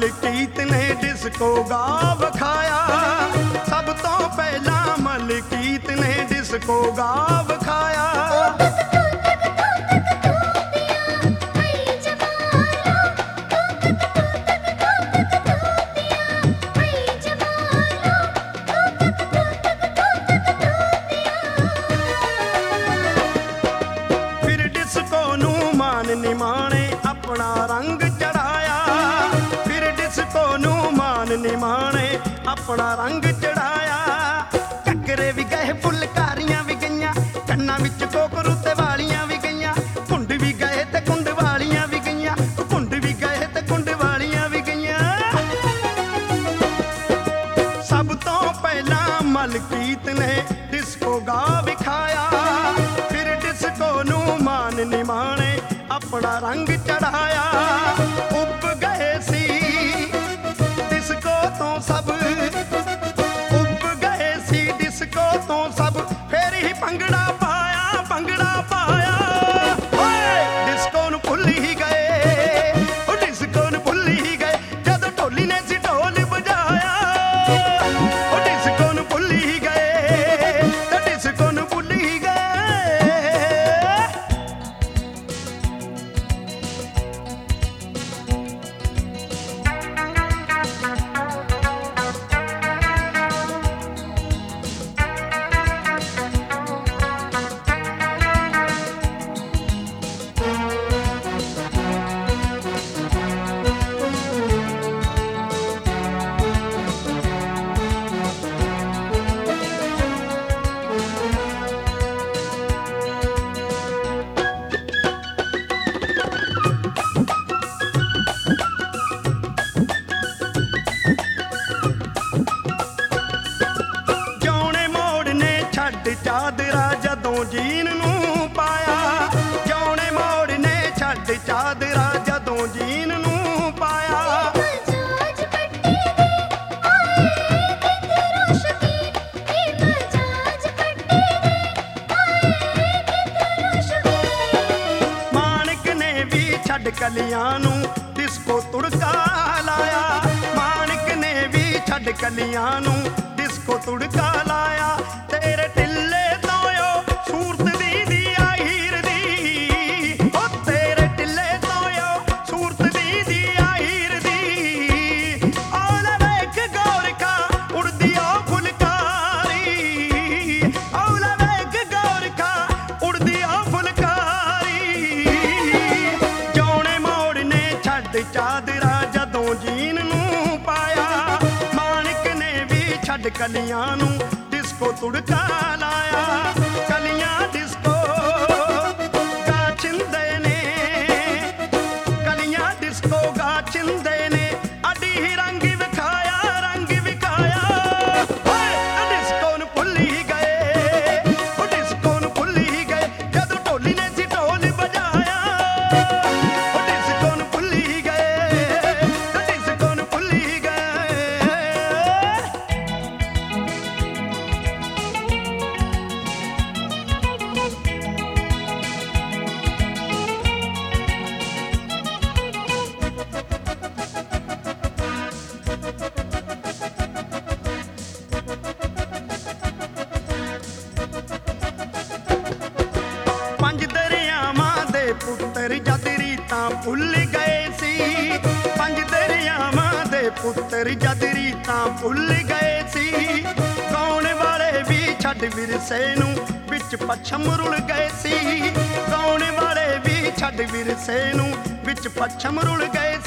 ਮਲਕੀਤ ਨੇ ਡਿਸਕੋ ਗਾ ਵਿਖਾਇਆ। ਸਭ ਤੋਂ ਪਹਿਲਾਂ ਮਲਕੀਤ ਨੇ ਡਿਸਕੋ ਗਾ ਵਿਖਾਇਆ। ਫਿਰ ਡਿਸਕੋ ਨੂੰ ਮਾਨ ਨਿਮਾਣੇ ਆਪਣਾ ਰੰਗ ਚੜਾਇਆ। ਫਿਰ ਡਿਸਕੋ ਨੂੰ ਮਾਨ ਨਿਮਾਣੇ ਆਪਣਾ ਰੰਗ ਚੜਾਇਆ। ਘੱਗਰੇ ਵੀ ਗਏ ਫੁਲਕਾਰੀਆਂ ਵੀ ਗਈਆਂ, ਕੰਨਾਂ ਵਿੱਚ ਕੋਕਰੂ ਤੇ ਵਾਲੀਆਂ ਵੀ ਗਈਆਂ। ਕੁੰਡ ਵੀ ਗਏ ਤੇ ਕੁੰਡ ਵਾਲੀਆਂ ਵੀ ਗਈਆਂ, ਕੁੰਡ ਵੀ ਗਏ ਤੇ ਕੁੰਡ ਵਾਲੀਆਂ ਵੀ ਗਈਆਂ। ਸਭ ਤੋਂ ਪਹਿਲਾਂ ਮਲਕੀਤ ਨੇ ਡਿਸਕੋ ਗਾ ਵਿਖਾਇਆ। ਫਿਰ ਡਿਸਕੋ ਨੂੰ ਮਾਨ ਨਿਮਾਣੇ ਆਪਣਾ ਰੰਗ ਚੜਾਇਆ। ਉੱਭ ਗਏ ਸੀ ਡਿਸਕੋ ਤੋਂ ਸਭ, ਉੱਭ ਗਏ ਸੀ ਡਿਸਕੋ ਤੋਂ ਸਭ। ਫੇਰ ਹੀ ਭੰਗੜਾ ਪਾਇਆ, ਭੰਗੜਾ ਪਾਇਆ। ਓਏ ਡਿਸਕੋ ਨੂੰ ਭੁੱਲ ਹੀ ਗਏ, ਉਹ ਡਿਸਕੋ ਨੂੰ ਭੁੱਲ ਹੀ ਗਏ ਜਦੋਂ ਢੋਲੀ ਨੇ ਸੀ ਢੋਲ ਵਜਾਇਆ। ਉਹ ਡਿਸਕੋ ਨੂੰ ਭੁੱਲ ਹੀ ਗਏ, ਤੇ ਡਿਸਕੋ ਨੂੰ ਭੁੱਲ ਹੀ ਗਏ। ਚਾਦਰਾ ਜਦੋਂ ਜੀਨ ਨੂੰ ਪਾਇਆ। ਜੌਣੇ ਮੋੜ ਨੇ ਛੱਡ ਚਾਦਰਾ ਜਦੋਂ ਜੀਨ ਨੂੰ ਪਾਇਆ। ਮਾਣਕ ਨੇ ਵੀ ਛੱਡ ਕਲੀਆਂ ਨੂੰ ਡਿਸਕੋ ਤੁੜਕਾ ਲਾਇਆ। ਮਾਣਕ ਨੇ ਵੀ ਛੱਡ ਕਲੀਆਂ ਨੂੰ ਡਿਸਕੋ ਤੁੜਕਾ ਲਾਇਆ। ਤੇਰੇ ਟਿੱਲੇ ਤੋਂ ਓ ਸੂਰਤ ਦੀ ਆਈ ਹੀਰ ਦੀ, ਓ ਤੇਰੇ ਟਿੱਲੇ ਤੋਂ ਓ ਸੂਰਤ ਦੀ ਆਈ ਹੀਰ ਦੀ। ਓ ਲੈ ਵੇਖ ਗੋਰਖਾ ਉੜਦੀ ਓ ਫੁਲਕਾਰੀ, ਓ ਲੈ ਵੇਖ ਗੋਰਖਾ ਉੜਦੀ ਓ ਫੁਲਕਾਰੀ। ਜੌਣੇ ਮੋੜ ਨੇ ਛੱਡ ਚਾਦਰਾ ਜਦੋਂ ਜੀਨ ਨੂੰ ਪਾਇਆ। ਮਾਣਕ ਨੇ ਵੀ ਛੱਡ ਕਲੀਆਂ ਨੂੰ ਡਿਸਕੋ ਤੁੜਕਾ ਲਾਇਆ। ਕਲੀਆਂ ਡਿਸਕੋ ਗਾ ਚਿੰਦੇ ਨੇ, ਕਲੀਆਂ ਡਿਸਕੋ ਗਾ ਚਿੰਦੇ ਨੇ। ਅੱਡੀ ਹੀ ਰੰਗ ਵਿਖਾਇਆ, ਰੰਗ ਵਿਖਾਇਆ। ਓਏ ਡਿਸਕੋ ਨੂੰ ਭੁੱਲ ਹੀ ਗਏ, ਉਹ ਡਿਸਕੋ ਨੂੰ ਭੁੱਲ ਹੀ ਗਏ ਜਦੋਂ ਢੋਲੀ ਨੇ ਸੀ ਢੋਲ ਵਜਾਇਆ। ਉਹ ਡਿਸਕੋ ਨੂੰ ਭੁੱਲ ਹੀ ਗਏ, ਤੇ ਡਿਸਕੋ ਨੂੰ ਭੁੱਲ ਹੀ ਗਏ। ਪੰਜ ਦਰਿਆਵਾਂ ਦੇ ਪੁੱਤਰ ਜਦ ਰੀਤਾਂ ਭੁੱਲ ਗਏ ਸੀ। ਪੰਜ ਦਰਿਆਵਾਂ ਦੇ ਪੁੱਤਰ ਜਦ ਰੀਤਾਂ ਭੁੱਲ ਗਏ ਸੀ। ਗਾਉਣ ਵਾਲੇ ਵੀ ਛੱਡ ਵਿਰਸੇ ਨੂੰ ਵਿੱਚ ਪੱਛਮ ਰੁਲ ਗਏ ਸੀ। ਗਾਉਣ ਵਾਲੇ ਵੀ ਛੱਡ ਵਿਰਸੇ ਨੂੰ ਵਿੱਚ ਪੱਛਮ ਰੁਲ ਗਏ